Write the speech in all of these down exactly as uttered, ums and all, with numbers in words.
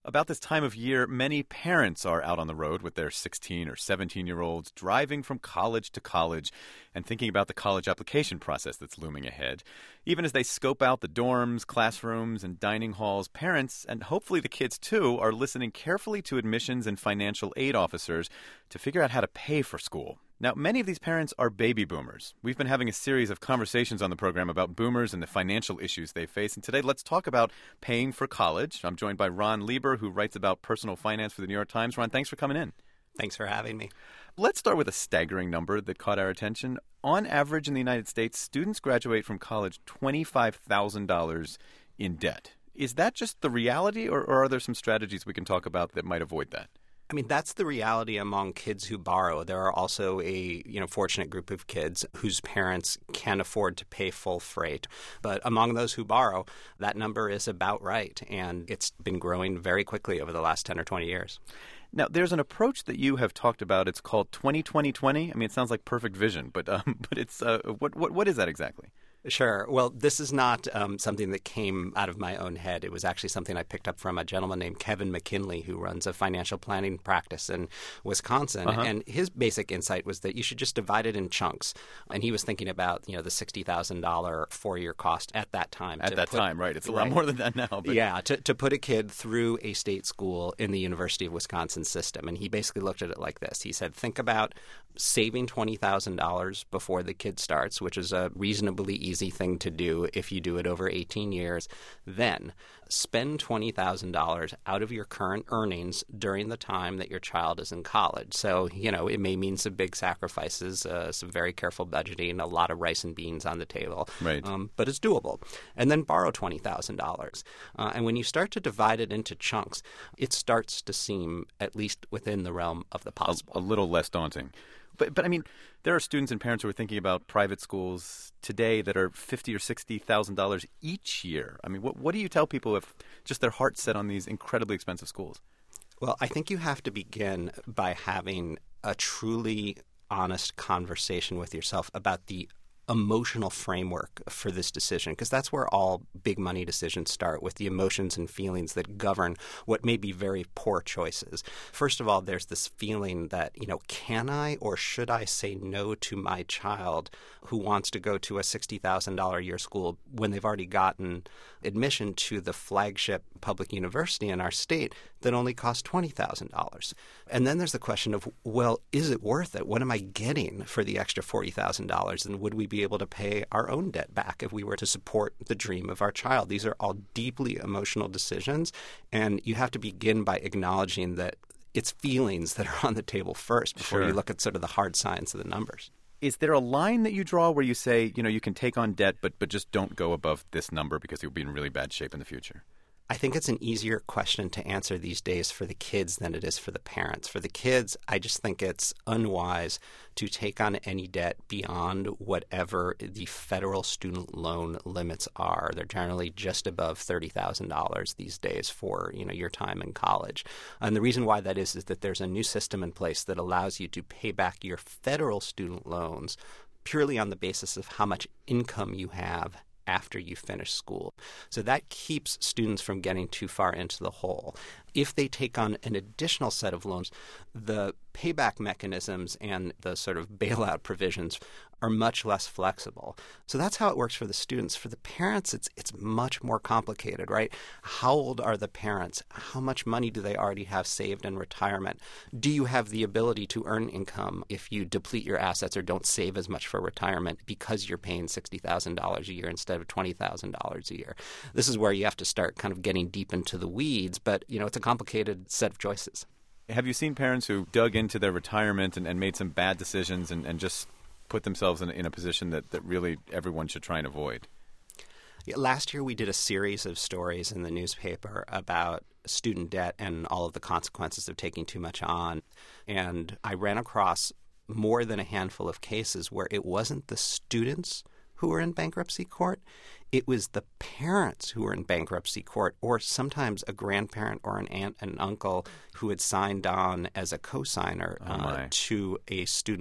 About this time of year, many parents are out on the road with their sixteen or seventeen-year-olds, driving from college to college and thinking about the college application process that's looming ahead. Even as they scope out the dorms, classrooms, and dining halls, parents, and hopefully the kids too, are listening carefully to admissions and financial aid officers to figure out how to pay for school. Now, many of these parents are baby boomers. We've been having a series of conversations on the program about boomers and the financial issues they face. And today, let's talk about paying for college. I'm joined by Ron Lieber, who writes about personal finance for the New York Times. Ron, thanks for coming in. Thanks for having me. Let's start with a staggering number that caught our attention. On average in the United States, students graduate from college twenty-five thousand dollars in debt. Is that just the reality, or, or are there some strategies we can talk about that might avoid that? I mean, that's the reality among kids who borrow. There are also a you know fortunate group of kids whose parents can afford to pay full freight. But among those who borrow, that number is about right, and it's been growing very quickly over the last ten or twenty years. Now, there's an approach that you have talked about. It's called twenty twenty twenty. I mean, it sounds like perfect vision, but um, but it's uh, what what what is that exactly? Sure. Well, this is not um, something that came out of my own head. It was actually something I picked up from a gentleman named Kevin McKinley, who runs a financial planning practice in Wisconsin. Uh-huh. And his basic insight was that you should just divide it in chunks. And he was thinking about, you know, the sixty thousand dollars four-year cost at that time. At that put, time, right. It's a right. lot more than that now. But. Yeah, to, to put a kid through a state school in the University of Wisconsin system. And he basically looked at it like this. He said, think about saving twenty thousand dollars before the kid starts, which is a reasonably easy thing to do if you do it over eighteen years. Then spend twenty thousand dollars out of your current earnings during the time that your child is in college. So, you know, it may mean some big sacrifices, uh, some very careful budgeting, a lot of rice and beans on the table. Right. Um, but it's doable. And then borrow twenty thousand dollars. Uh, and when you start to divide it into chunks, it starts to seem at least within the realm of the possible. A, a little less daunting. But, but I mean, there are students and parents who are thinking about private schools today that are fifty thousand dollars or sixty thousand dollars each year. I mean, what, what do you tell people if just their heart's set on these incredibly expensive schools? Well, I think you have to begin by having a truly honest conversation with yourself about the emotional framework for this decision, because that's where all big money decisions start, with the emotions and feelings that govern what may be very poor choices. First of all, there's this feeling that, you know, can I or should I say no to my child who wants to go to a sixty thousand dollars a year school when they've already gotten admission to the flagship public university in our state that only costs twenty thousand dollars? And then there's the question of, well, is it worth it? What am I getting for the extra forty thousand dollars? And would we be able to pay our own debt back if we were to support the dream of our child? These are all deeply emotional decisions, and you have to begin by acknowledging that it's feelings that are on the table first before Sure. you look at sort of the hard science of the numbers. Is there a line that you draw where you say, you know, you can take on debt, but but just don't go above this number because you'll be in really bad shape in the future? I think it's an easier question to answer these days for the kids than it is for the parents. For the kids, I just think it's unwise to take on any debt beyond whatever the federal student loan limits are. They're generally just above thirty thousand dollars these days for, you know, your time in college. And the reason why that is is that there's a new system in place that allows you to pay back your federal student loans purely on the basis of how much income you have after you finish school. So that keeps students from getting too far into the hole. If they take on an additional set of loans, the payback mechanisms and the sort of bailout provisions are much less flexible. So that's how it works for the students. For the parents, it's it's much more complicated, right? How old are the parents? How much money do they already have saved in retirement? Do you have the ability to earn income if you deplete your assets or don't save as much for retirement because you're paying sixty thousand dollars a year instead of twenty thousand dollars a year? This is where you have to start kind of getting deep into the weeds, but you know, it's a complicated set of choices. Have you seen parents who dug into their retirement and, and made some bad decisions and, and just put themselves in, in a position that, that really everyone should try and avoid? Yeah, last year we did a series of stories in the newspaper about student debt and all of the consequences of taking too much on. And I ran across more than a handful of cases where it wasn't the students who were in bankruptcy court. It was the parents who were in bankruptcy court, or sometimes a grandparent or an aunt and uncle who had signed on as a co-signer Oh uh, to a student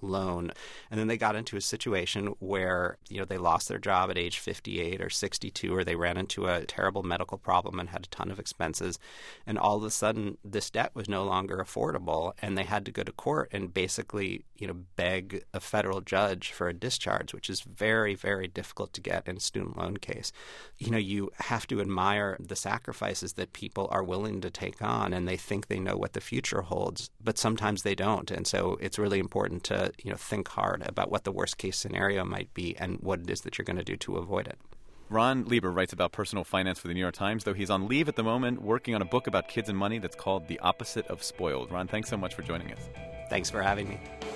loan. And then they got into a situation where, you know, they lost their job at age fifty-eight or sixty-two, or they ran into a terrible medical problem and had a ton of expenses. And all of a sudden, this debt was no longer affordable, and they had to go to court and basically, you know, beg a federal judge for a discharge, which is very, very difficult to get in a student loan case. You know, you have to admire the sacrifices that people are willing to take on, and they think they know what the future holds, but sometimes they don't. And so it's really important to, you know, think hard about what the worst case scenario might be and what it is that you're going to do to avoid it. Ron Lieber writes about personal finance for the New York Times, though he's on leave at the moment, working on a book about kids and money that's called The Opposite of Spoiled. Ron, thanks so much for joining us. Thanks for having me.